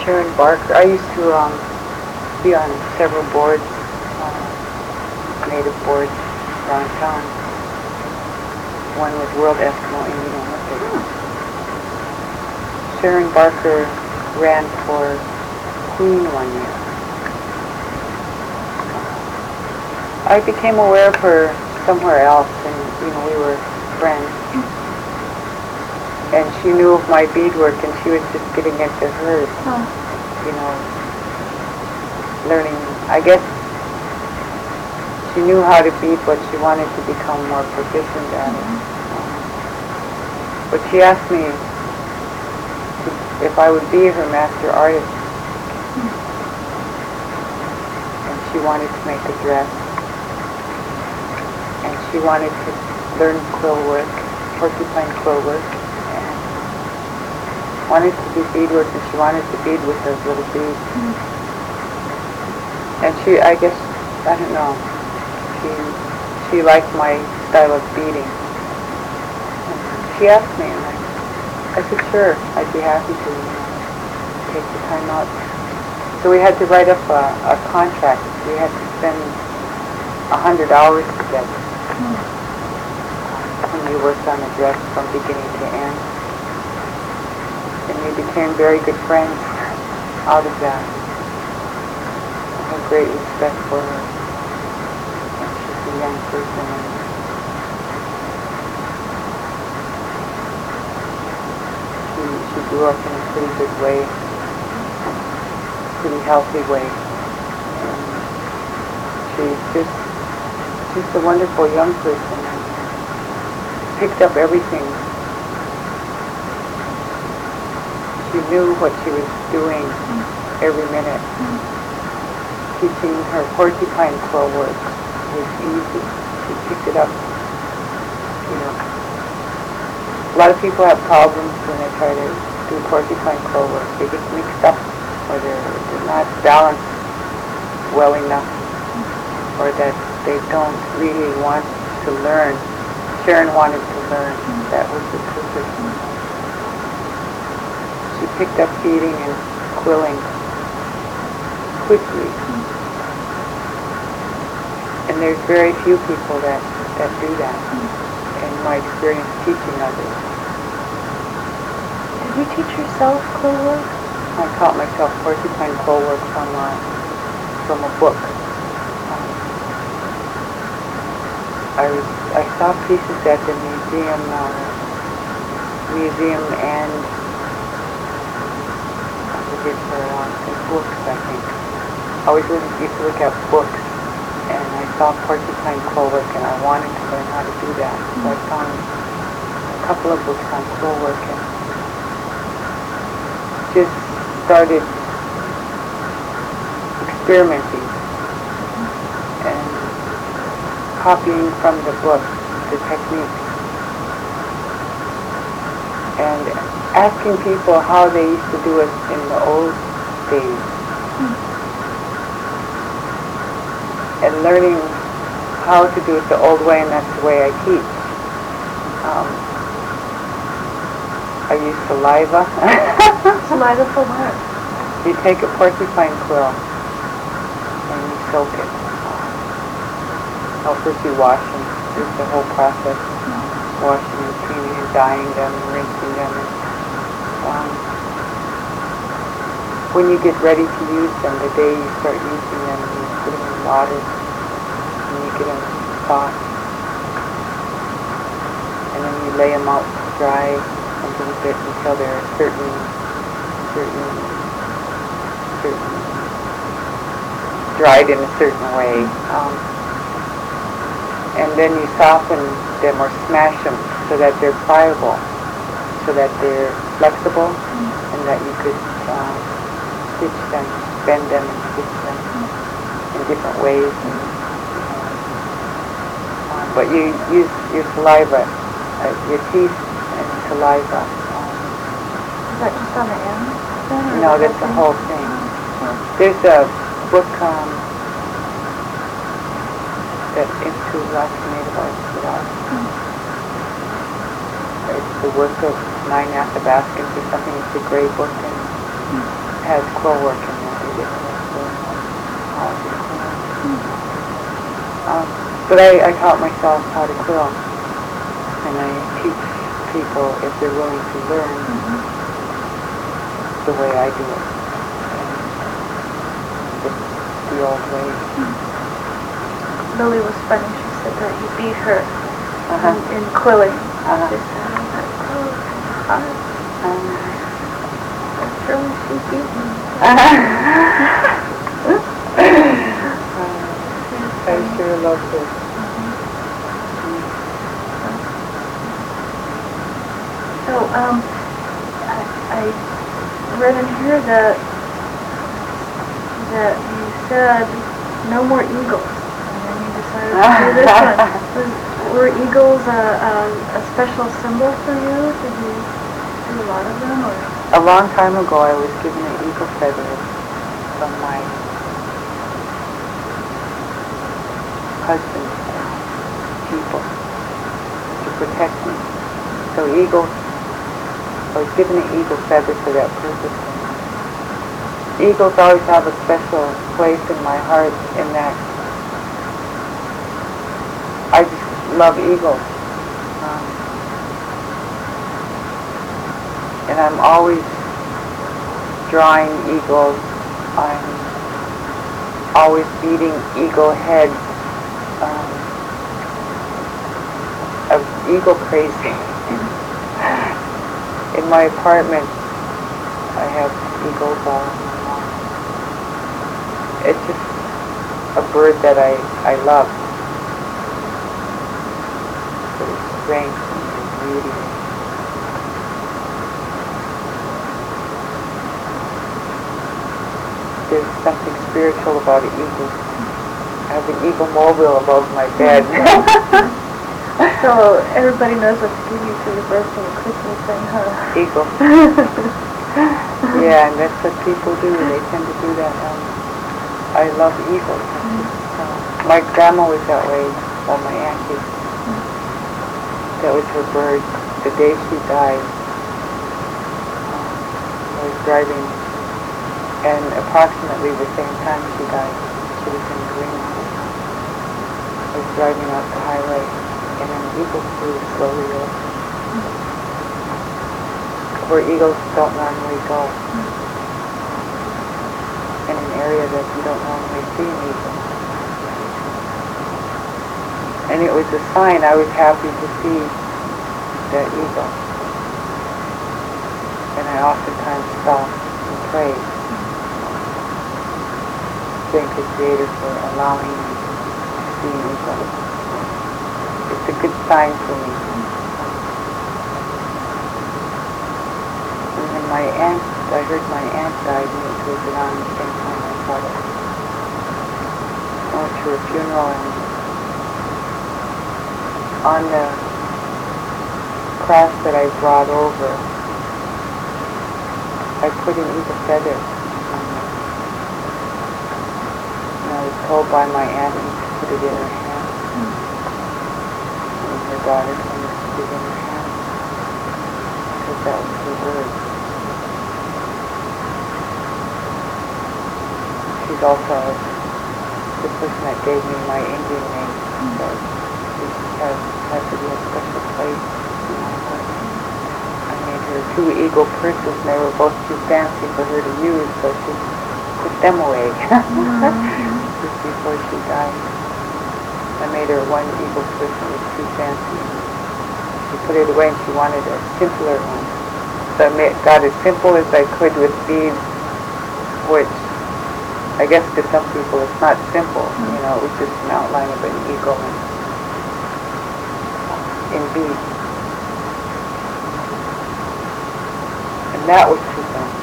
Sharon Barker. I used to be on several boards, native boards around town. One was World Eskimo Indian Olympics. Sharon Barker ran for Queen one year. I became aware of her somewhere else, and we were friends. And she knew of my beadwork, and she was just getting into hers. Learning. I guess she knew how to bead, but she wanted to become more proficient at it. But she asked me if I would be her master artist, and she wanted to make a dress, and she wanted to learn quill work, porcupine quill work, and wanted to do beadwork, and she wanted to bead with those little beads. And she, I guess, I don't know, she liked my style of beading. She asked me, and I said, sure, I'd be happy to take the time out. So we had to write up a contract. We had to spend 100 hours together when we worked on the dress from beginning to end. And we became very good friends out of that. I have great respect for her. And she's a young person. And she grew up in a pretty good way, pretty healthy way. And she's just a wonderful young person. And picked up everything. She knew what she was doing every minute. Teaching her porcupine quill work was easy. She picked it up. A lot of people have problems when they try to do porcupine quill work. They get mixed up, or they're not balanced well enough, or that they don't really want to learn. Sharon wanted to learn. That was the purpose. She picked up beading and quilling quickly. And there's very few people that do that, in my experience teaching others. Did you teach yourself quill work? I taught myself porcupine quill work from a book. I saw pieces at the museum and I forget in books, I think. I always used to look at books, and I saw porcupine quill work, and I wanted to learn how to do that. So I found a couple of books on quill work and just started experimenting and copying from the book the techniques and asking people how they used to do it in the old days. And learning how to do it the old way, and that's the way I teach. I use saliva. Saliva for what? You take a porcupine quill and you soak it. First you wash them. It's the whole process. Washing and cleaning and dyeing them and rinsing them. And, when you get ready to use them, the day you start using them, you put them in water and you get them soft. And then you lay them out to dry a little bit until they're certain dried in a certain way. And then you soften them or smash them so that they're pliable, so that they're flexible, and that you could stitch them, bend them and stitch them in different ways. But you use your saliva, your teeth and saliva. Is that just on the end? No, that's the whole thing. There's a book that Institute of Alaska Native Arts put out. It's the work of 9 Athabascans or something. It's a gray book and has quill work in there. They did but I taught myself how to quill, and I teach people if they're willing to learn the way I do it, the old way. Lily was funny. She said that you beat her in quilling. She said, that quill is hard. That's really she beat me. I sure love this. So, I read in here that you said no more eagles, and then you decided to do this one. Were eagles a special symbol for you? Did you do a lot of them, or? A long time ago, I was given an eagle feather from my husband's people to protect me. So I was given an eagle feather for that purpose. Eagles always have a special place in my heart in that I just love eagles. And I'm always drawing eagles. I'm always beating eagle heads. I'm eagle crazy. In my apartment, I have eagles all around. It's just a bird that I love. For its strength and its beauty. There's something spiritual about an eagle. I have an eagle mobile above my bed. So everybody knows what to give you for your birthday and Christmas thing, huh? Eagle. Yeah, and that's what people do. They tend to do that. I love eagles. My grandma was that way, or my auntie. That was her bird. The day she died, I was driving, and approximately the same time she died, she was in Greenland. I was driving off the highway, and an eagle flew slowly over, where eagles don't normally go, in an area that you don't normally see an eagle. And it was a sign I was happy to see that eagle. And I oftentimes stop and pray, thank the Creator for allowing me to see an eagle. It's a good sign for me. And then I heard my aunt died, and it was around the same time I thought it. I went to her funeral, and on the cross that I brought over, I put an eagle feather on it. And I was told by my aunt to put it in her hand. And her daughter told me to put it in her hand, because that was her word. She's also the person that gave me my Indian name. So she has to be a special place in my heart. I made her 2 eagle purses, and they were both too fancy for her to use, so she put them away just before she died. I made her 1 eagle purse that was too fancy. She put it away, and she wanted a simpler one. So I got as simple as I could with beads, which I guess to some people it's not simple. You know, it was just an outline of an eagle in beads. And that was too fancy.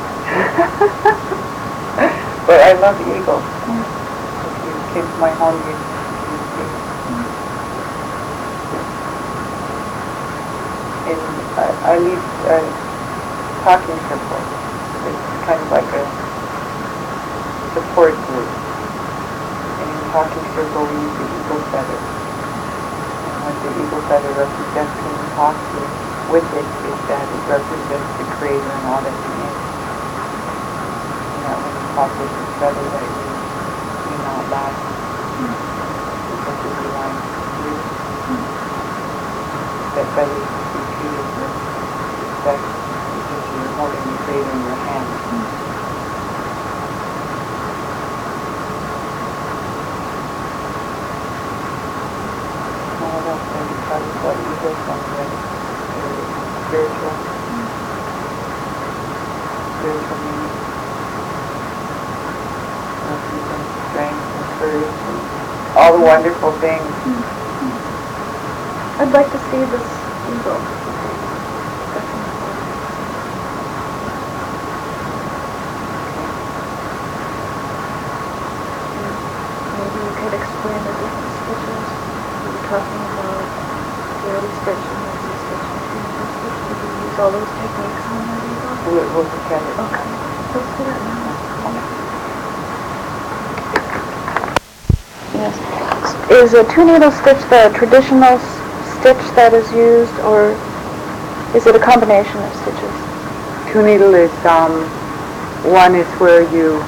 But I love eagles. If you came to my home, you'd see. And I lead talking circles. It's kind of like a support group. And in talking circle, we use the eagle feather. And what the eagle feather represents when you talk with it is that it represents the Creator and all that He is. And caught this feather that you not last. Because of the line you. That feather is treated with respect because you're holding the feather in your hand. All that thing because of what you did from the spiritual meaning. And strength and courage and all the wonderful things. I'd like to see this eagle. Maybe you could explain the different stitches. You were talking about the early stitch and lazy stitch and finger stitch. Did you use all those techniques on that eagle? We'll look at it. Okay. Let's do that now. Yes. Is a two-needle stitch the traditional stitch that is used, or is it a combination of stitches? Two needle is one is where you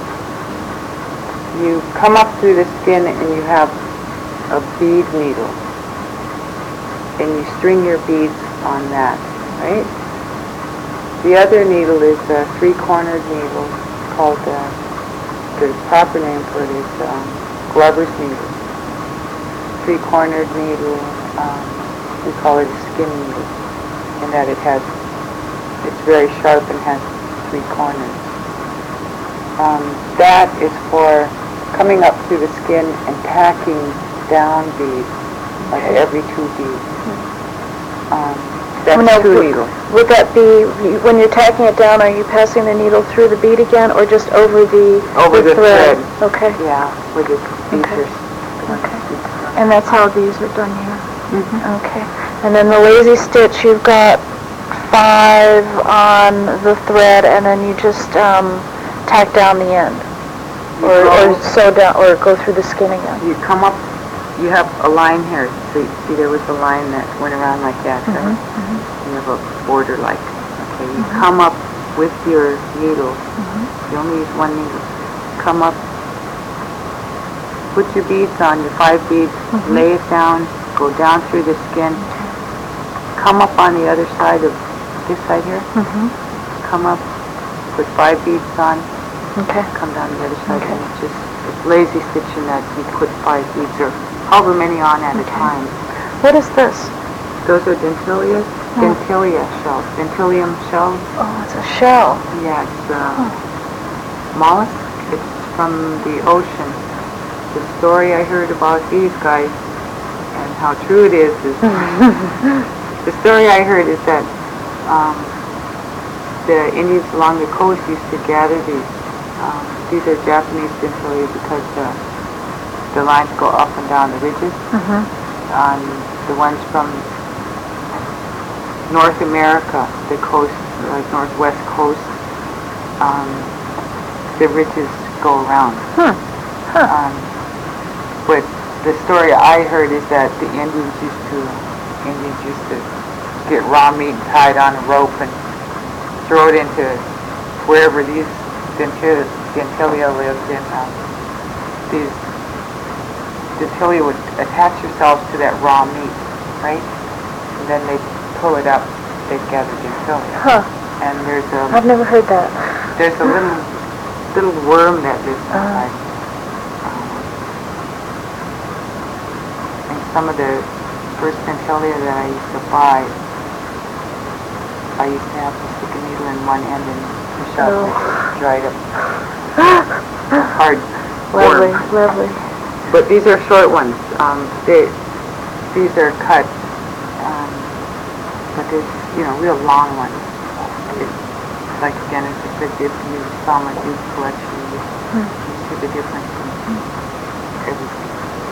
come up through the skin and you have a bead needle and you string your beads on that, right? The other needle is a three-cornered needle called the proper name for it is Glover's needle. Three-cornered needle, we call it a skin needle, in that it's very sharp and has three corners. That is for coming up through the skin and tacking down beads, like every 2 beads. That's two needles. Would that be, when you're tacking it down, are you passing the needle through the bead again, or just over the thread? Okay. Yeah, with the beads. Okay. And that's how these are done here? Mm-hmm. Okay. And then the lazy stitch, you've got 5 on the thread, and then you just tack down the end, or sew down, or go through the skin again. You come up. You have a line here. So see, there was a line that went around like that, right? You have a border like. Okay. You come up with your needle. You only use one needle. Come up. Put your beads on, your 5 beads. Lay it down. Go down through the skin. Come up on the other side of this side here. Come up. Put 5 beads on. Okay. Come down the other side. And it's lazy stitching that you put 5 beads or however many on at a time. What is this? Those are dentilias. Dentilia shells. Dentilium shells. Oh, it's a shell. Yeah, it's mollusk. It's from the ocean. The story I heard about these guys and how true it is the story I heard is that the Indians along the coast used to gather these. These are Japanese dentilia because the lines go up and down the ridges. The ones from North America, the coast, like northwest coast, the ridges go around. But the story I heard is that the Indians used to get raw meat tied on a rope and throw it into wherever these dentilia lived in. These dentilia would attach themselves to that raw meat, right? And then they'd pull it up, they'd gather dentilia. And I've never heard that. There's a little worm that lives inside. And some of the first dentilia that I used to buy, I used to have to stick a needle in one end and push out and dried up. Hard worm. Lovely. But these are short ones. These are cut, but there's real long ones. It's like again, it's as if you saw my youth collection. You see the difference in everything.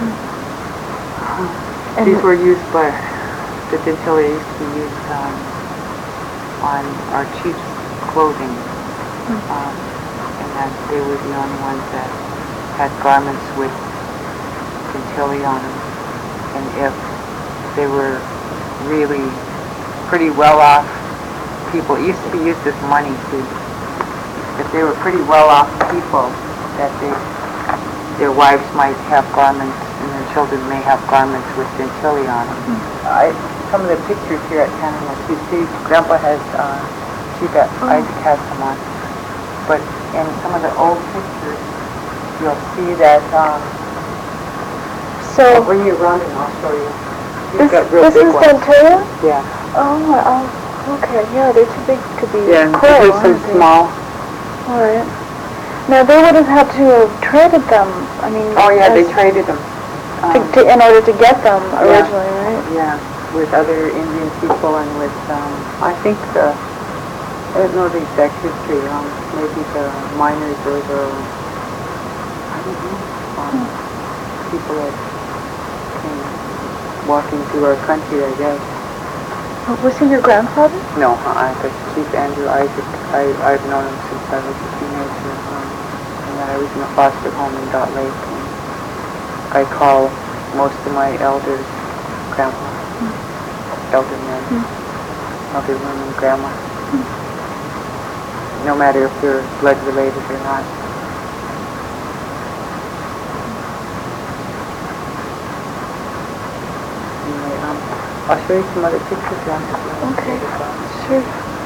These were used by the dentilia used to be used on our chief's clothing, and that they were the only ones that had garments with dentilia on them. And if they were really pretty well-off people, it used to be used as money too. If they were pretty well-off people, that their wives might have garments and their children may have garments with gentilly on them. Some of the pictures here at Panama, you see, Grandpa has, Isaac has them on. But in some of the old pictures, you'll see that, So, I'll bring you around and I'll show you. this is Dentilla? Yeah. Oh, okay, yeah, they're too big to be Yeah, cool, here's some aren't they? small. Alright. Now, they would have had to have traded them, I mean... Oh yeah, they traded them. in order to get them originally, right? Yeah, with other Indian people and with, I think I don't know the exact history, maybe the miners or the, I don't know, people that came walking through our country, I guess. Was he your grandfather? No, but Chief Andrew Isaac, I've known him since I was a teenager, and I was in a foster home in Dot Lake, and I call most of my elders grandma, elder men, elder women grandma, no matter if they're blood related or not. Anyway, I'll show you some other pictures now. Okay, sure.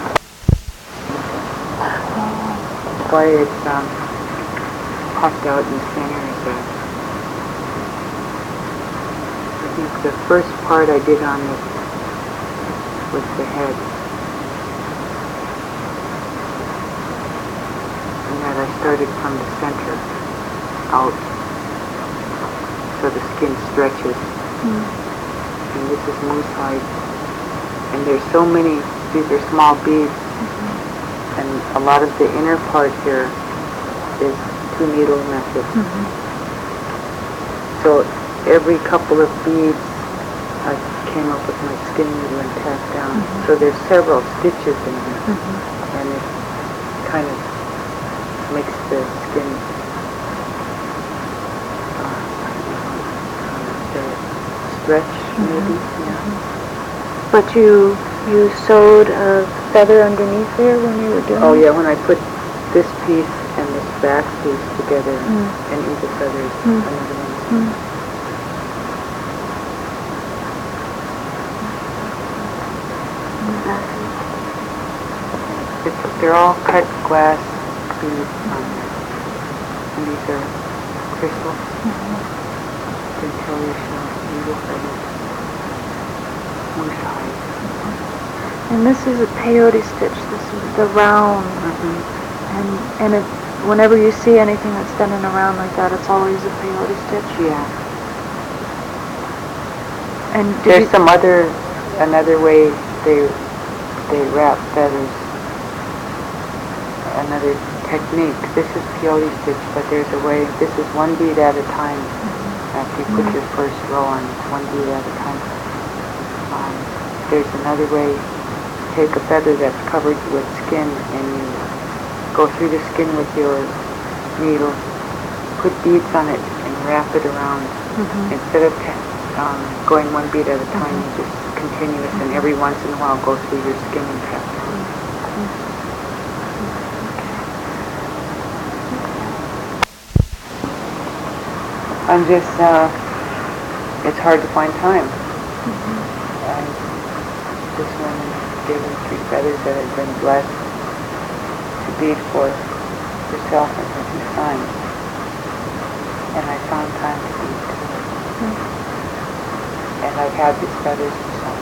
That's why it's popped out in the center of that. I think the first part I did on this was the head. And that I started from the center out so the skin stretches. And this is moose hide. And there's so many, these are small beads. And a lot of the inner part here is 2-needle method. So every couple of beads I came up with my skin needle and tacked down. So there's several stitches in here. And it kind of makes the skin stretch maybe. Yeah. But you sewed a feather underneath there when you were doing Oh it? yeah, when I put this piece and this back piece together and eagle feathers underneath. They're all cut glass beads on there. And these are crystals. Gentilly shells, eagle feathers, moose hide. And this is a peyote stitch. This is the round. And it, whenever you see anything that's done in a round like that, it's always a peyote stitch. Yeah. And There's another way they wrap feathers. Another technique. This is peyote stitch, but there's a way. This is one bead at a time. After you put your first row on, it's one bead at a time. There's another way. Take a feather that's covered with skin and you go through the skin with your needle, put beads on it and wrap it around. Instead of going one bead at a time, you just continuous and every once in a while go through your skin and tap down. I'm just, it's hard to find time. And this one gave me 3 feathers that had been blessed to bead for herself and her 2 sons. And I found time to bead too. And I've had these feathers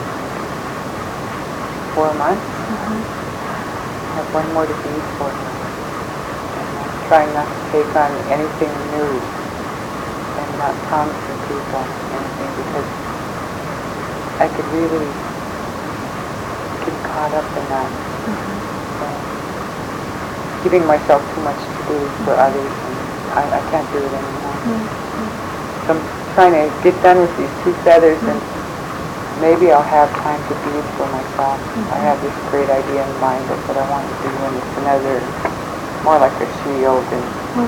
for 4 months. I have one more to bead for her. And I'm trying not to take on anything new. And not promising people anything because I could really get caught up in that. Giving myself too much to do for others, and I can't do it anymore. So I'm trying to get done with these 2 feathers and maybe I'll have time to bead for myself. I have this great idea in mind of what I want to do and it's another, more like a shield and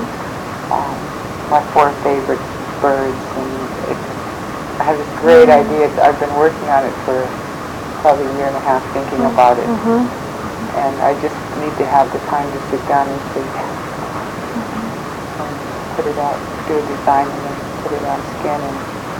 my 4 favorite birds, and I have this great idea. I've been working on it for probably a year and a half thinking about it, and I just need to have the time to sit down and think. put it out, do a design and then put it on skin and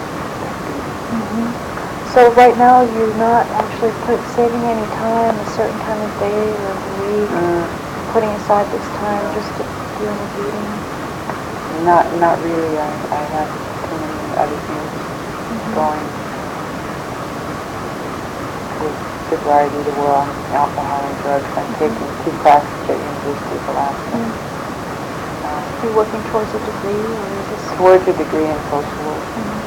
So right now you're not actually saving any time, a certain time of day or week, putting aside this time just to do any reading? not really. I have too many other things going with sobriety, the war on alcohol and drugs. I'm taking 2 classes at University of Alaska. Are you working towards a degree or is this? Towards a degree in social work.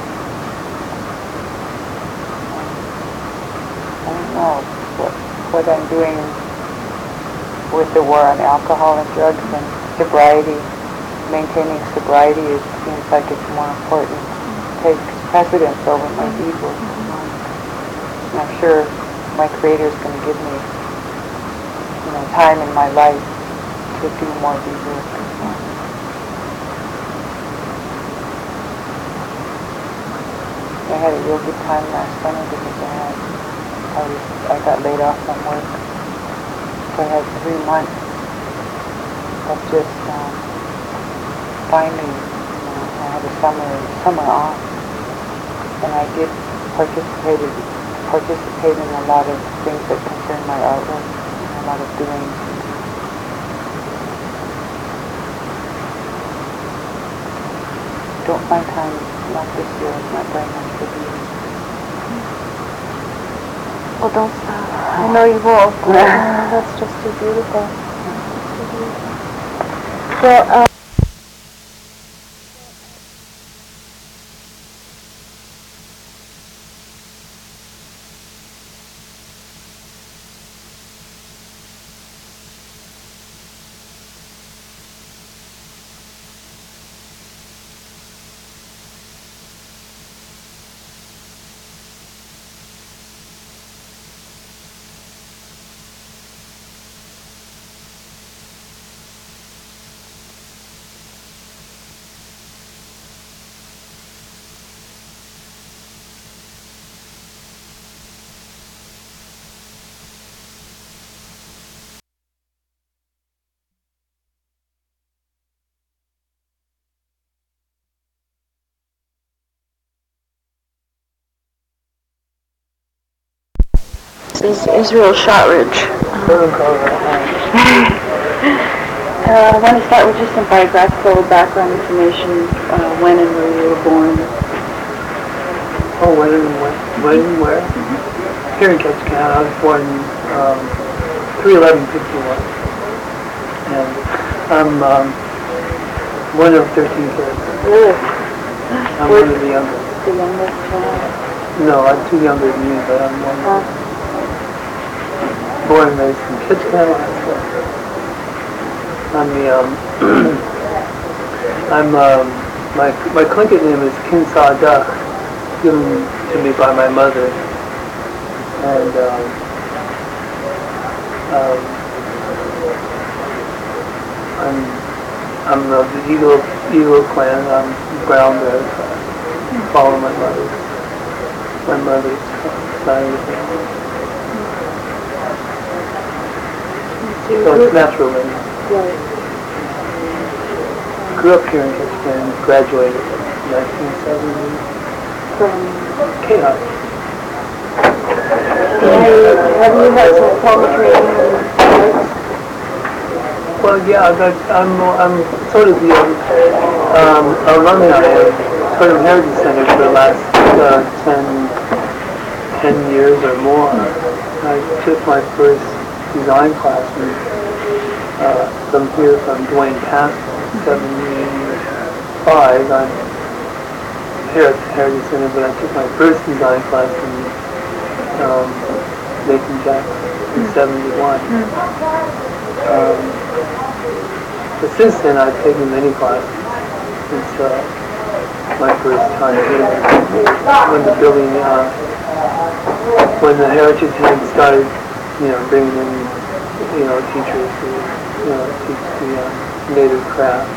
I don't know what I'm doing with the war on alcohol and drugs and sobriety. Maintaining sobriety seems like it's more important. Takes precedence over my deed work. And I'm sure my Creator is going to give me, time in my life to do more deed work. I had a real good time last summer because I got laid off from work. So I had 3 months of just finding, I had a summer off. And I did participate in a lot of things that concern my artwork, a lot of doing. Don't find time, not this year, my brain has to be. Well, don't stop. I know you won't. That's just too beautiful. Well, this is Israel Shotridge. I want to start with just some biographical background information, when and where you were born. Oh, when and where? Here in Ketchikan. I was born 3/11/51. And I'm one of 13 kids. Really? I'm one of the youngest. The youngest child? No, I'm 2 younger than you, but I'm one. Born and raised in Ketchikan, Alaska. I'm my Tlingit name is Kinsa Duck, given to me by my mother. And I'm of the Eagle clan. I'm brown bear. Follow my mother's side of the family. So it's natural in me. Right. Grew up here in Ketchikan, graduated in 1970 From, K-High. have you had some formal training in arts? Well, yeah, I'm sort of the alumni of Totem Heritage Center for the last 10 years or more. I took my first design class from Dwayne Pascal, 75. I'm here at the Heritage Center, but I took my first design class from Nathan Jackson in 71. But since then, I've taken many classes since my first time here. When the building, when the Heritage had started, bringing in, teachers who, teach the native craft.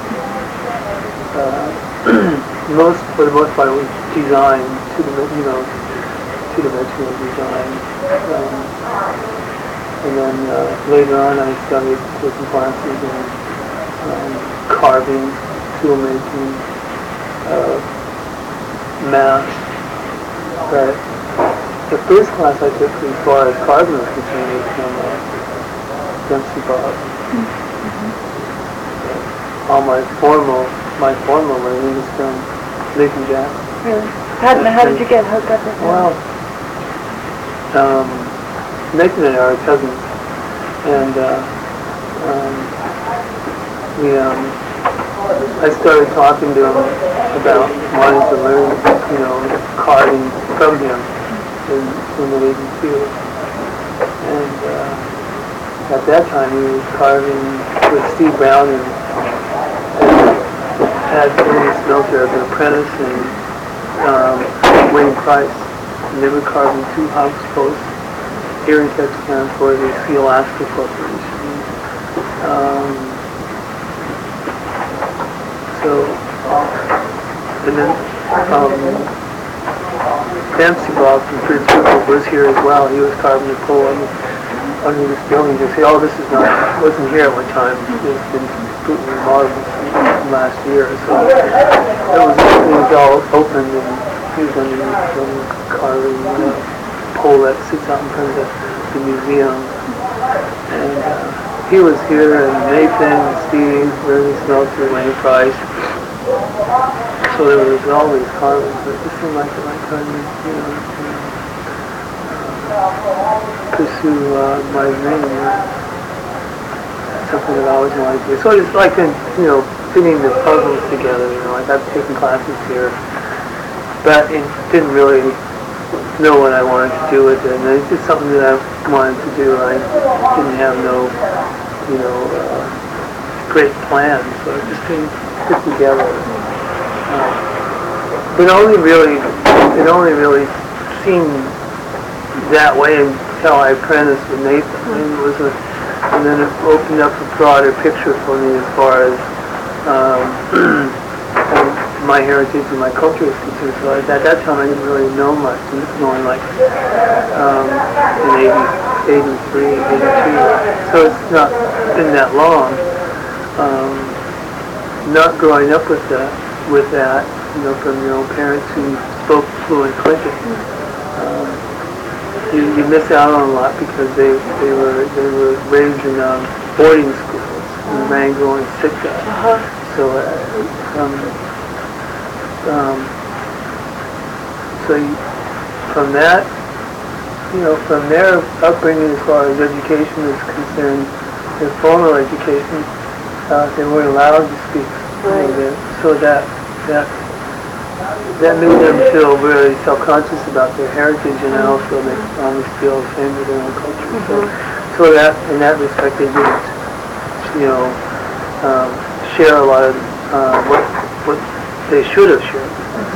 For the most part, it was design, two-dimensional design. And then later on, I started taking classes in carving, tool making, math. But the first class I took as far as carbon was concerned was from Dempsey Bob. All my formal learning was from Nathan Jackson. Really? How did you get hooked up with him? Well, Nathan and I are cousins, and I started talking to him about wanting to learn, carving from him in the Navy too. And at that time, he was carving with Steve Brown and had Ernie Smelter as an apprentice and Wayne Price. And they were carving 2 house posts here in Texas for the Sea Alaska Corporation. And then Dempsey Bob from Fritz Cooper was here as well. He was carving a pole under this building. They say, "Oh, this is wasn't here at one time. It's been completely remodeled last year." So it was all open, and he was underneath carving a pole that sits out in front of the museum. And he was here, and Nathan, Steve, Ernie Smelter, Wayne Price. So there was always carving, but it just seemed like the right time to, pursue my dream. Something that I always wanted to do. So it's like, fitting the puzzles together. Like I've taken classes here, but it didn't really know what I wanted to do with it. And it's just something that I wanted to do. I didn't have no, great plan, so it just didn't fit together. But it only really seemed that way until I apprenticed with Nathan. And then it opened up a broader picture for me as far as my heritage and my culture is concerned. So at that time I didn't really know much. And this is only like in 83, 82. So it's not been that long. Not growing up with that, from parents who spoke fluent Clinton. You miss out on a lot because they were raised in boarding schools in Wrangell and Sitka. So from that, from their upbringing as far as education is concerned, their formal education, they weren't allowed to speak. So that made them feel very self-conscious about their heritage, and I also make always feel ashamed of their own culture. So that in that respect, they didn't, share a lot of what they should have shared.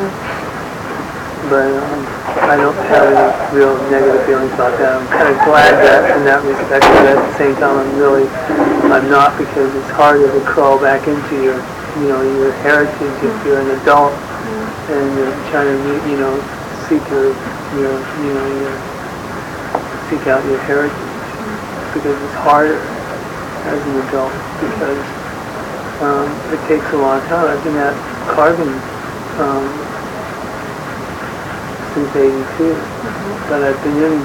But I don't have any real negative feelings about that. I'm kind of glad that in that respect, but at the same time, I'm not, because it's harder to crawl back into your heritage if you're an adult and you're trying to, seek seek out your heritage, because it's harder as an adult, because it takes a long time. I've been at carving since 82, but I've been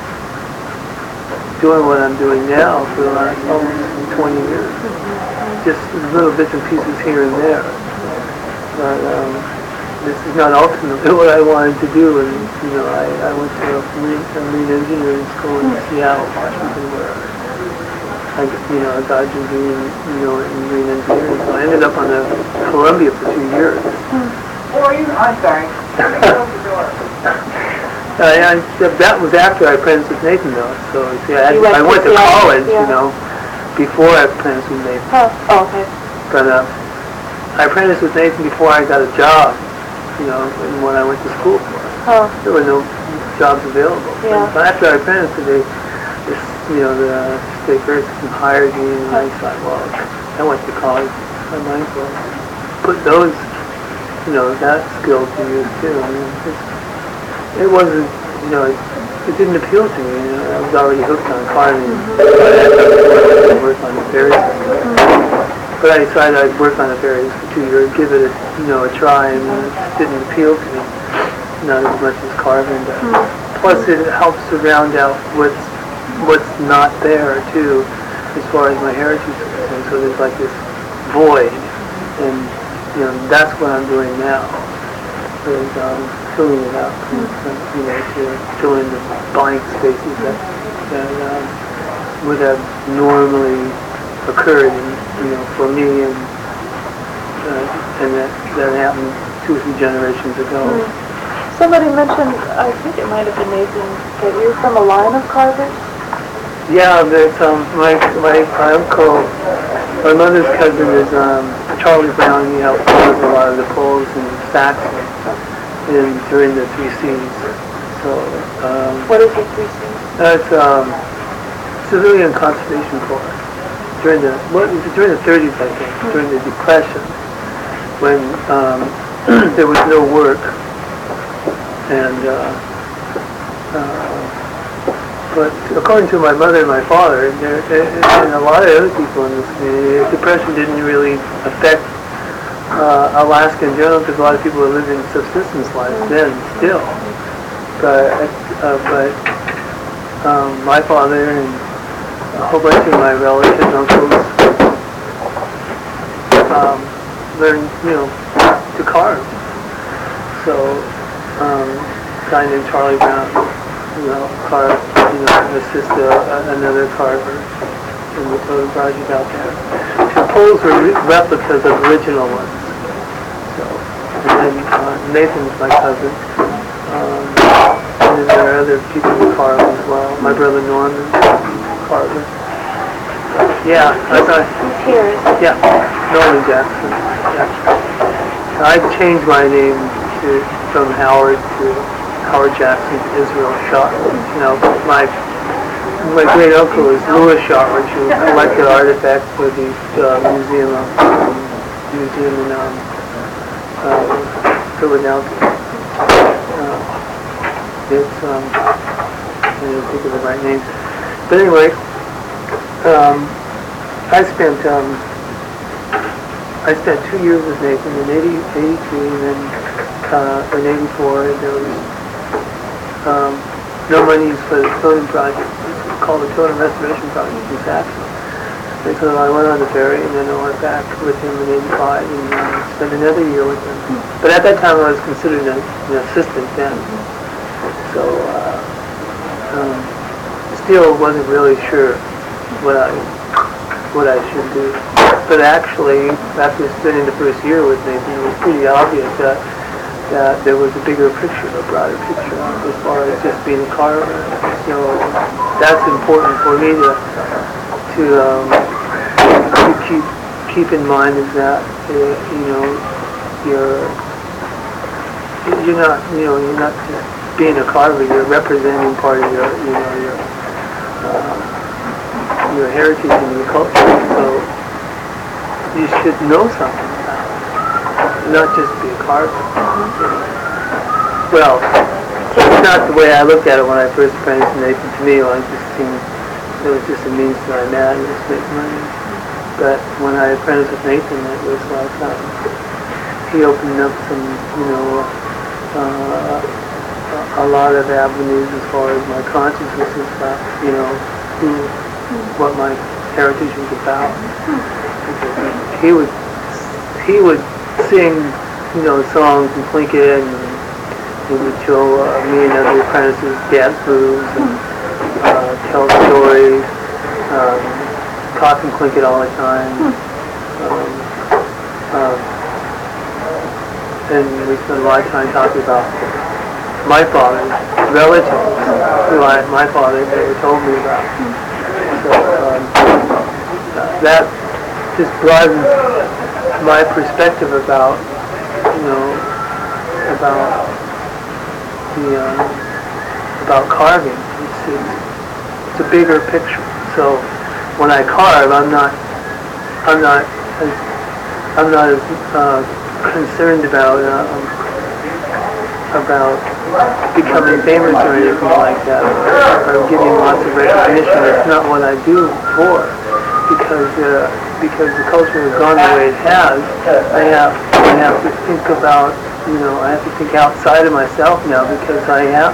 doing what I'm doing now for the last almost 20 years. Just little bits and pieces here and there. But this is not ultimately what I wanted to do. And I went to a marine engineering school in Seattle, Washington, where I got a degree in marine engineering. So I ended up on the Columbia for 2 years. I'm sorry. That was after I apprenticed with Nathan, though. So I went to college, before I apprenticed with Nathan. Oh, okay. But I apprenticed with Nathan before I got a job, and when I went to school for it. There were no jobs available. Yeah. But after I apprenticed, the state fair system hired me, and I thought, well, I went to college. I might as well put those, that skill to use too. I mean, it wasn't, it didn't appeal to me. I was already hooked on carving. I had to work on the fair system. but I decided I'd work on the berries for 2 years, give it a try, and it didn't appeal to me, not as much as carving does. Plus, it helps to round out what's not there too, as far as my heritage is concerned. So there's like this void, and that's what I'm doing now. Is filling it up, to fill in the blank spaces that would have normally occurred, for me, and that happened 2 or 3 generations ago. Somebody mentioned, I think it might have been Nathan, that you're from a line of carvers? Yeah, there's my uncle, my mother's cousin is Charlie Brown. He helped carve a lot of the poles in Saxon during the 3 Cs. So What is the 3 Cs? That's Civilian Conservation Corps. During the 30s, I think, during the Depression, when there was no work, and but according to my mother and my father, and a lot of other people in this community, Depression didn't really affect Alaska in general, because a lot of people are living subsistence lives then still. But my father and a whole bunch of my relatives, uncles, learned, to carve. So, a guy named Charlie Brown, carved, assist another carver in the photo project out there. The poles were replicas of original ones. So, and then Nathan's my cousin. And then there are other people who carve as well. My brother Norman carver. Yeah, I thought. He's here, isn't he? Yeah, Norman Jackson. Yeah. I changed my name from Howard to Howard Jackson to Israel Schott. My great uncle is Louis Schott, who collected artifacts for the museum in Philadelphia. I didn't think of the right name. But anyway, I spent 2 years with Nathan in 83, and then in 84 there was no monies for the totem project. It's called the Totem Restoration Project in Saxon. And so I went on the ferry, and then I went back with him in 85 and spent another year with him. But at that time I was considered an assistant then. So still wasn't really sure what I should do. But actually, after spending the first year with Nathan, it was pretty obvious that there was a bigger picture, a broader picture, as far as just being a carver. So that's important for me to keep in mind, is that you're not just being a carver. You're representing part of your heritage and your culture. So you should know something about it, not just be a carver. Well, it's not the way I looked at it when I first apprenticed Nathan. To me, it was just a means to my madness, make money. But when I apprenticed with Nathan, it was like he opened up some, a lot of avenues as far as my consciousness is about, what my heritage was about. He would sing, songs in Tlingit, and he would show me and other apprentices dance moves and tell stories, talk in Tlingit all the time. And we spent a lot of time talking about my father's relatives, who my father never told me about. So that just broadens my perspective about, about carving. It's a bigger picture. So when I carve, I'm not as concerned about becoming famous or anything like that, or getting lots of recognition. It's not what I do for. because the culture has gone the way it has, I have to think about, I have to think outside of myself now, because I have,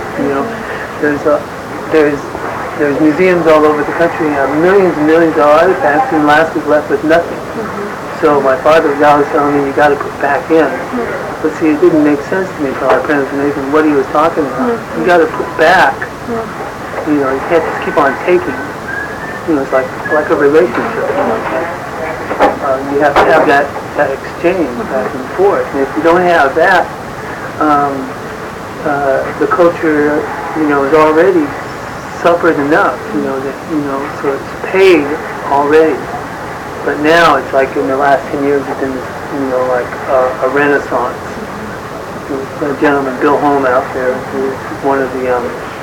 there's museums all over the country, millions and millions of artifacts, and Alaska's left with nothing. So my father was always telling me, you got to put back in. But see, it didn't make sense to me until I printed information what he was talking about. You got to put back. You can't just keep on taking. It's like a relationship. You have to have that exchange back and forth. And if you don't have that, the culture, is already suffered enough. So it's paid already. But now it's like in the last 10 years it's been, like a renaissance. There's a gentleman, Bill Holm, out there, who's one of the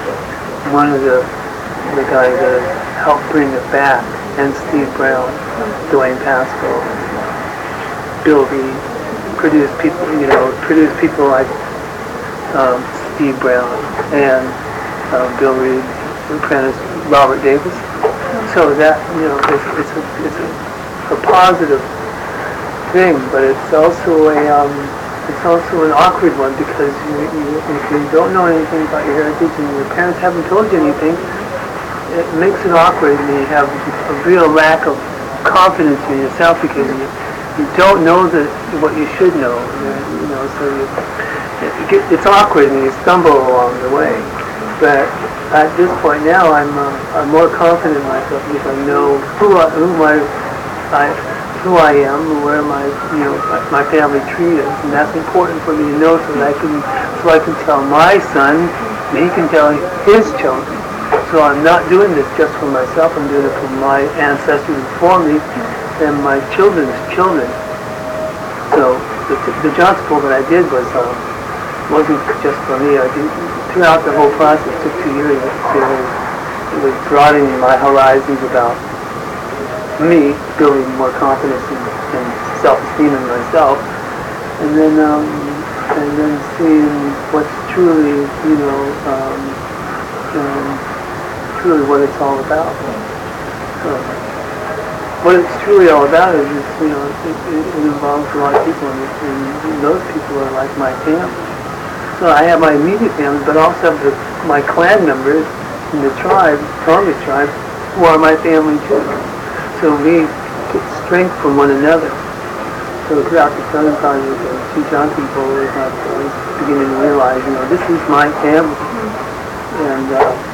guys that helped bring it back, and Steve Brown, Dwayne Pascal, Bill Reed, produced people like Steve Brown and Bill Reed, apprentice Robert Davis. So that it's a positive thing, but it's also an awkward one, because if you don't know anything about your heritage and your parents haven't told you anything, it makes it awkward, and you have a real lack of confidence in yourself because you don't know what you should know. So it's awkward and you stumble along the way. But at this point now, I'm more confident in myself because I know who I am, where my family tree is, and that's important for me to know, so I can tell my son, and he can tell his children. So I'm not doing this just for myself. I'm doing it for my ancestors before me and my children's children. So the Johnson Pool that I did wasn't just for me. Throughout the whole process, it took 2 years. It was broadening my horizons about me, building more confidence and self-esteem in myself, and then seeing what's truly, truly what it's all about. So, what it's truly all about is, it involves a lot of people, and those people are like my family. So I have my immediate family, but also have my clan members in the tribe, Tongass tribe, who are my family too. So we get strength from one another. So throughout the Southern Project and Chief Johnson Pool, I was beginning to realize, this is my family. And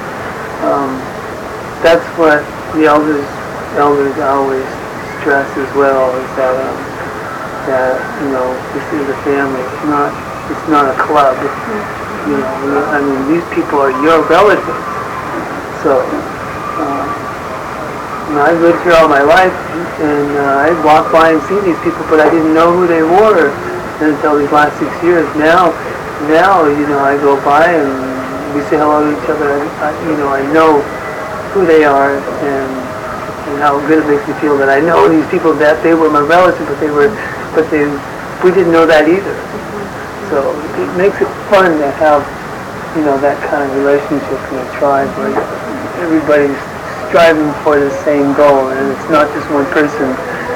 that's what the elders always stress as well, is that this is a family. It's not a club. These people are your relatives. So. I've lived here all my life, and I'd walk by and see these people, but I didn't know who they were until these last 6 years. Now, I go by and we say hello to each other. I know who they are, and how good it makes me feel that I know these people, that they were my relatives, but we didn't know that either. So it makes it fun to have, that kind of relationship in a tribe where everybody's striving for the same goal, and it's not just one person,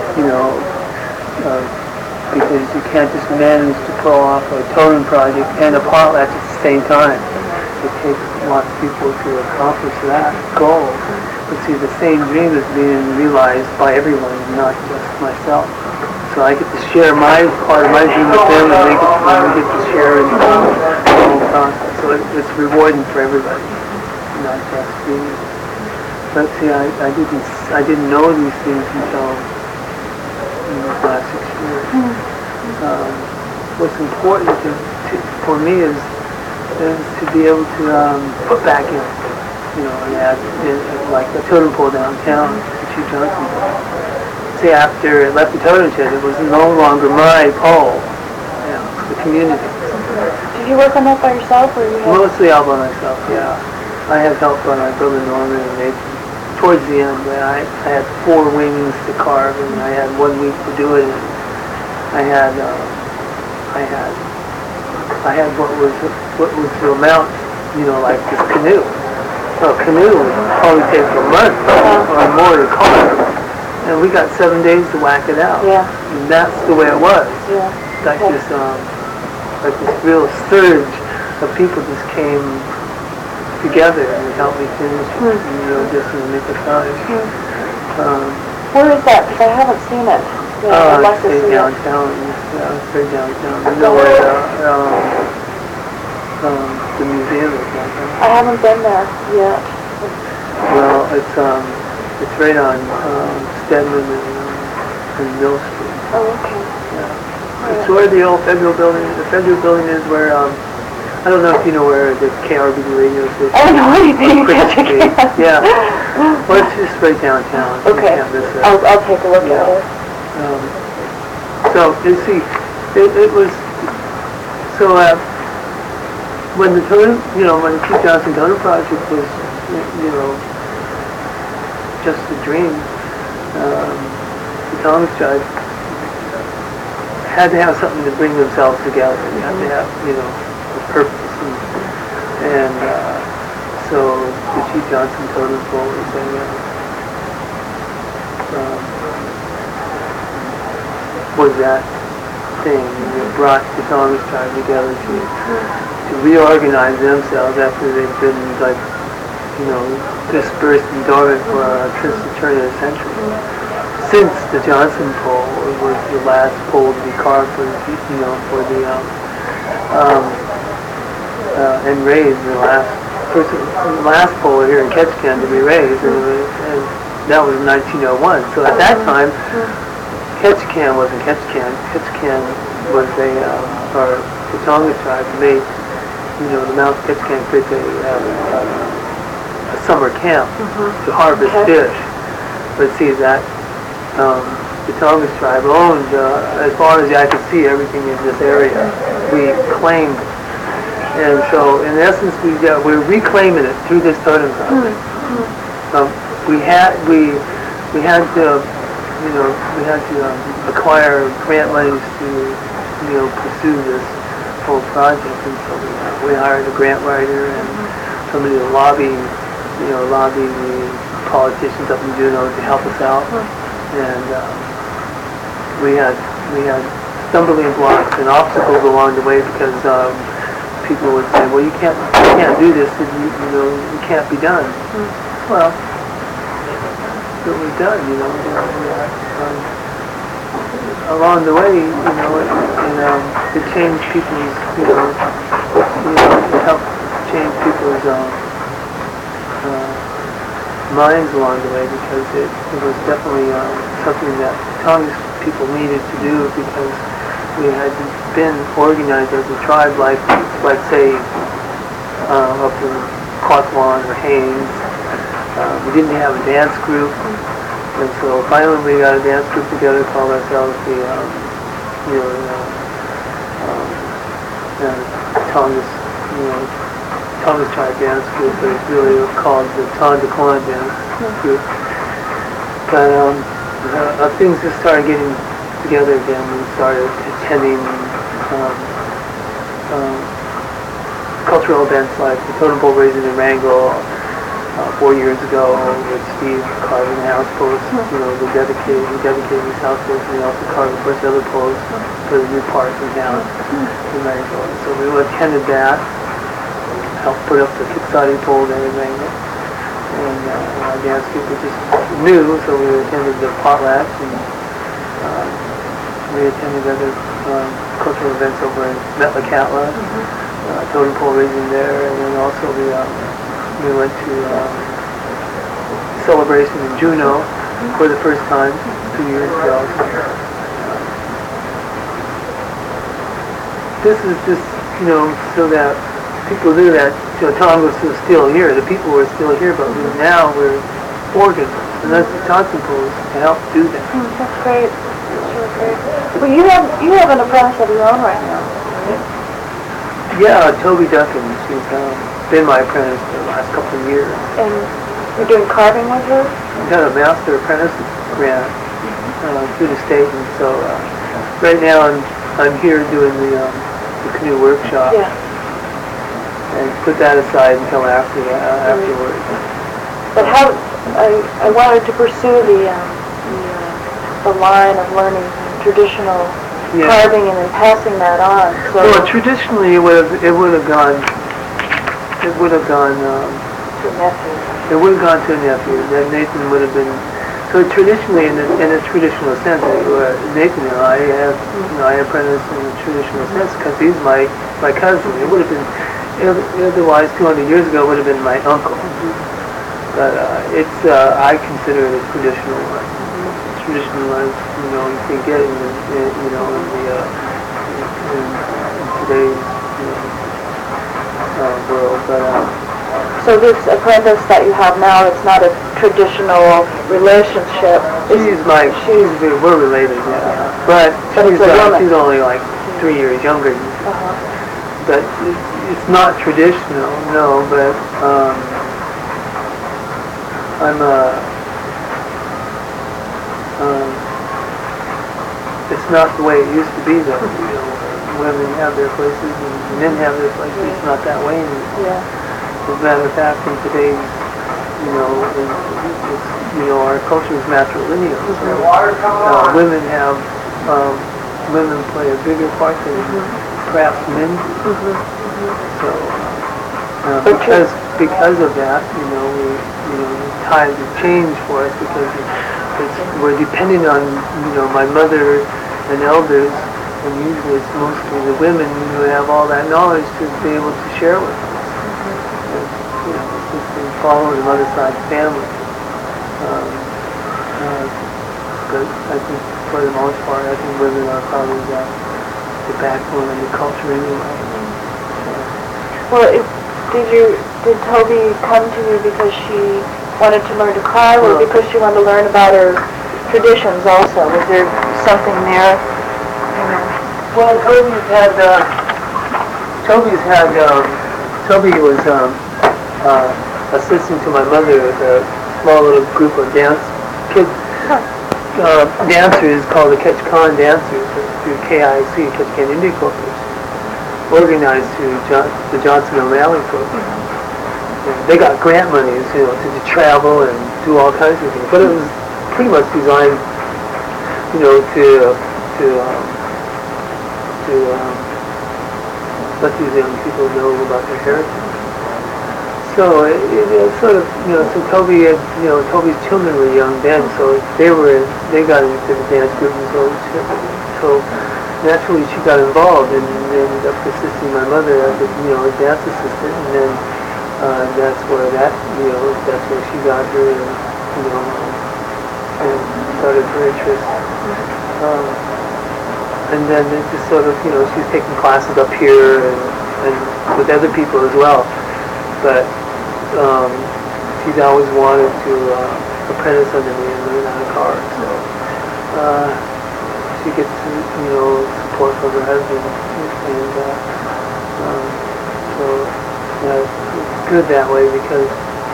because you can't just manage to pull off a totem project and a potlatch at the same time. It takes lots of people to accomplish that goal. But see, the same dream is being realized by everyone, not just myself. So I get to share my part of my dream with them, and we get to share in the whole process. So it's rewarding for everybody, not just me. But see, I didn't know these things until the last 6 years. What's important for me is to be able to put back in, and add, like the totem pole downtown, the Chief Johnson pole. See, after it left the totem shed, it was no longer my pole. The community. Did you work on that by yourself, or you? Mostly all by myself. Yeah, I had help by my brother Norman and Nathan. Towards the end, I had 4 wings to carve, and I had 1 week to do it. And I had what was the amount, like this canoe. So a canoe would probably take a month or more to carve, and we got 7 days to whack it out. Yeah. And that's the way it was. Yeah. Like this real surge of people just came together and helped me finish, just in the nick of time. Where is that? Because I haven't seen it. Yeah, I'd like to It's see it. downtown. Yeah, it's very downtown. You know where the museum is downtown? I haven't been there yet. Well, it's right on Stedman and Mill Street. Oh, okay. Yeah. It's where the old federal building. The federal building is where I don't know if you know where the KRBD radio station. I don't know anything about Street. it. Yeah. Well, it's just right downtown. Okay. You can't miss it. I'll take a look Yeah. at it. So you see, it was so when the totem, when the Keith Johnson Totem Project was, just a dream. The Thomas Tribe had to have something to bring themselves together. They had to have, a purpose, and so the Chief Johnson Totem Pole was that thing that brought the Thomas Tribe together to reorganize themselves after they've been dispersed and dormant since the turn of the century. Since the Johnson pole was the last pole to be carved for the and raised, the last pole here in Ketchikan to be raised, and that was in 1901. So at that time, Ketchikan wasn't Ketchikan. Ketchikan was or the Tonga tribe made, the Mount Ketchikan created a summer camp to harvest fish. But see that the Tonga tribe owned, as far as I could see, everything in this area. We claimed it. And so, in essence, we're reclaiming it through this totem project. We had to acquire grant monies to, pursue this whole project, and so we hired a grant writer and somebody to lobby the politicians up in Juneau to help us out, and we had stumbling blocks and obstacles along the way because people would say, well, you can't do this, and you can't be done. Well, it was done, along the way, it changed people's, it helped change people's minds along the way, because it was definitely something that Tongass people needed to do, because we had been organized as a tribe like say, up in Kwakwan or Haines. We didn't have a dance group, and so finally we got a dance group together, called ourselves the Tongass Tribe Dance Group, but it's really called the Tondaquan Dance Group. But things just started getting together again. We started attending cultural events like the Totem Pole raising in Wrangell 4 years ago with Steve carving the house posts. We dedicated these house posts, and we also carved a bunch of other posts for the new park in town in Wrangell. So we attended that, helped put up the Kitsati pole there in Wrangell. And our dance group was just new, so we attended the potlatch, and we attended other cultural events over in Metlakatla, Totem Pole raising there, and then also we went to celebration in Juneau for the first time 2 years ago. This is just, so that people knew that Tonga was still here. The people were still here, but now we're organized, and that's the Johnson Poles to help do that. That's great. That's really great. Well, you have an apprentice of your own right now. Yeah, Toby Duncan. She's been my apprentice for the last couple of years. And you're doing carving with her? I got a master apprentice grant through the state, and so right now I'm here doing the canoe workshop. Yeah. And put that aside until afterwards. But how I wanted to pursue the the line of learning traditional Yeah. carving and then passing that on. So Well, traditionally it would have gone to a nephew. Then Nathan would have been. So traditionally, in a traditional sense, Nathan and I have apprenticed in a traditional sense because he's my cousin. It would have been otherwise 200 years ago it would have been my uncle. But I consider it a traditional one. Traditional one, you can get in today's world. But so this apprentice that you have now, it's not a traditional relationship. we're related, yeah. But it's a woman. she's only like 3 years younger than me. But it's not traditional, no. But it's not the way it used to be, though. Women have their places and men have their places. It's not that way anymore. Yeah. As a matter of fact, in today's, our culture is matrilineal. So, women play a bigger part than perhaps men do. So, because of that, times have changed for us because we're dependent on, my mother and elders, and usually it's mostly the women who have all that knowledge to be able to share with us. Since we follow the mother side family. But I think for the most part, I think women are probably the backbone of the culture anyway. Well, did Toby come to you because she wanted to learn to carve, or because she wanted to learn about her traditions also? Was there something there? Well, Toby was assisting to my mother with a small little group of kids dancers called the Ketchikan Dancers through KIC, Ketchikan Indian Corporation, organized through the Johnson O'Malley program. They got grant monies, to travel and do all kinds of things, but it was pretty much designed, to let these young people know about their heritage. So it sort of, so Toby's children were young then, so they got into the dance group, and so naturally she got involved and ended up assisting my mother as a dance assistant, and then that's where she got her, and started her interest. And then it just sort of, she's taking classes up here and with other people as well. But she's always wanted to apprentice under me and learn how to carve. So she gets, support from her husband, and so it's good that way because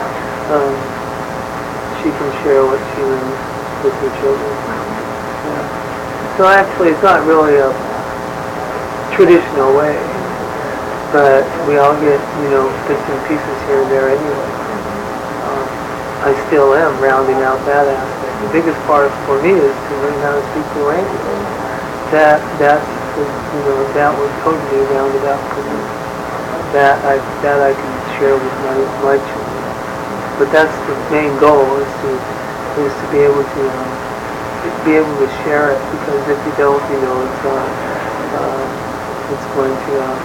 she can share what she learns with her children. So actually, it's not really a traditional way, but we all get, bits and pieces here and there anyway. I still am rounding out that aspect. The biggest part for me is to learn how to speak the language. That would totally round it out for me. That I can share with my children. But that's the main goal is to be able to share it, because if you don't, it's going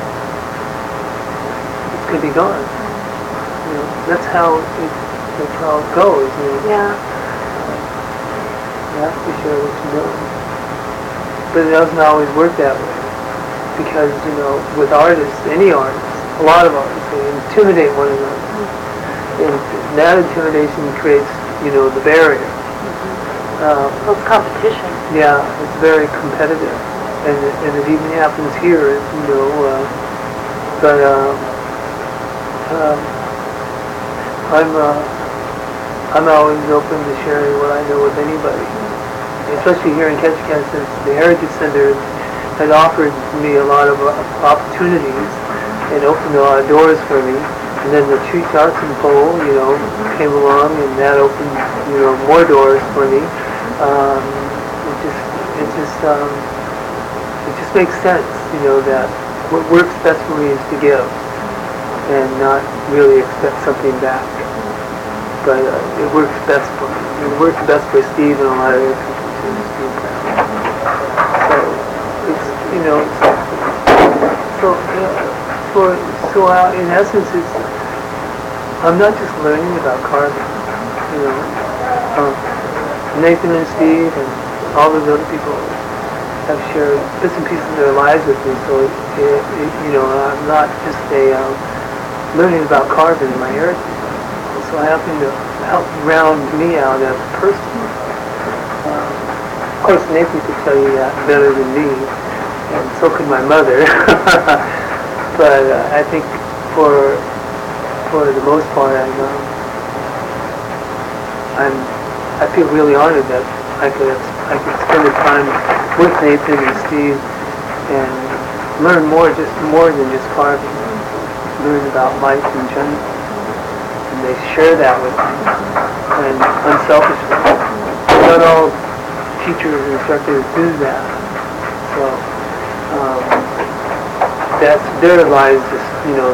to be gone. That's how it goes. Yeah. You have to share what you know. But it doesn't always work that way, because with artists, any artists, a lot of artists, they intimidate one another, and that intimidation creates the barrier. It's competition. Yeah, it's very competitive, and it even happens here, but I'm always open to sharing what I know with anybody, especially here in Ketchikan, since the Heritage Center had offered me a lot of opportunities and opened a lot of doors for me. And then the Treat Johnson poll, came along, and that opened, more doors for me. it just makes sense, you know, that what works best for me is to give and not really expect something back. But it works best for me. It works best for Steve and a lot of other people too. Steve family. So it's, you know, in essence, it's, I'm not just learning about carving, you know. Nathan and Steve and all those other people have shared bits and pieces of their lives with me, so you know, I'm not just learning about carving in my heritage. So helping to help round me out as a person. Of course, Nathan could tell you that better than me, and so could my mother. But I think for the most part, I feel really honored that I could spend the time with Nathan and Steve and learn more than just carving. Learn about life in general. And they share that with me, and unselfishly. Not all teachers and instructors do that. So there lies just, you know,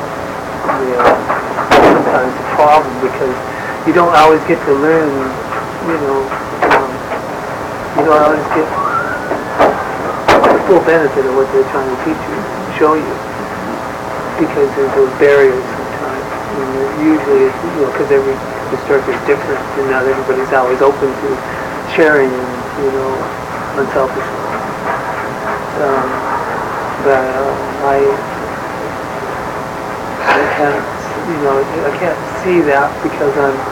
sometimes the problem, because you don't always get to learn, you know, you don't always get the full benefit of what they're trying to teach you, show you, because there's those barriers sometimes. And usually, you know, because every instructor is different, and not everybody's always open to sharing and, you know, unselfishly. But I can't, you know, I can't see that because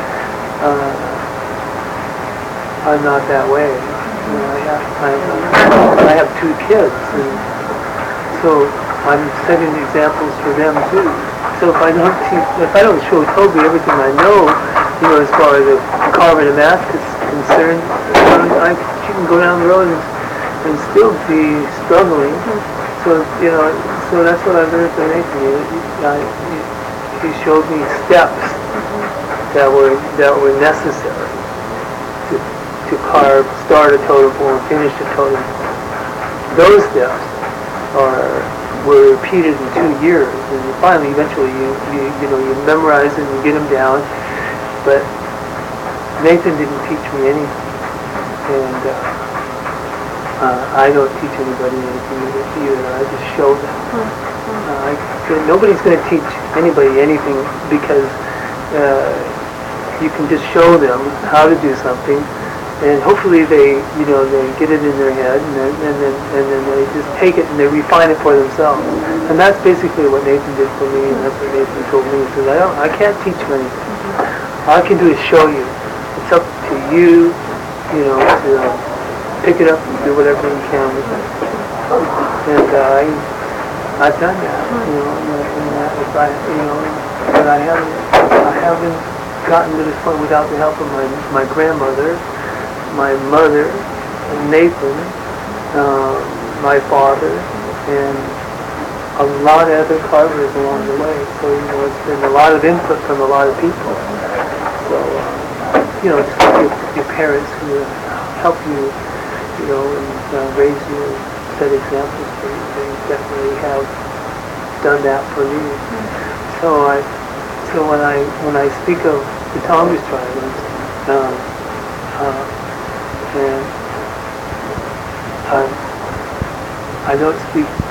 I'm not that way. You know, I have two kids, and so I'm setting examples for them too. So if I don't show Toby everything I know, you know, as far as the carving and math is concerned, she can go down the road and still be struggling. So, you know, so that's what I learned from Nathan. He showed me steps that were necessary to carve, start a totem pole, and finish a totem pole. Those steps were repeated in 2 years, and finally, eventually, you memorize them, you get them down. But Nathan didn't teach me anything, and I don't teach anybody anything either. I just show them. Nobody's going to teach anybody anything, because you can just show them how to do something, and hopefully they get it in their head, and then they just take it and they refine it for themselves. And that's basically what Nathan did for me, and that's what Nathan told me. He said, I can't teach you anything. All I can do is show you. It's up to you, you know, to pick it up and do whatever you can with it. And I've done that, you know, but I haven't gotten to this point without the help of my grandmother, my mother, Nathan, my father, and a lot of other carvers along the way. So, you know, it's been a lot of input from a lot of people. So, you know, it's like your parents who help you, you know, and raise you and set examples for you. They definitely have done that for me. So when I speak of the Tongass tribes, and I don't speak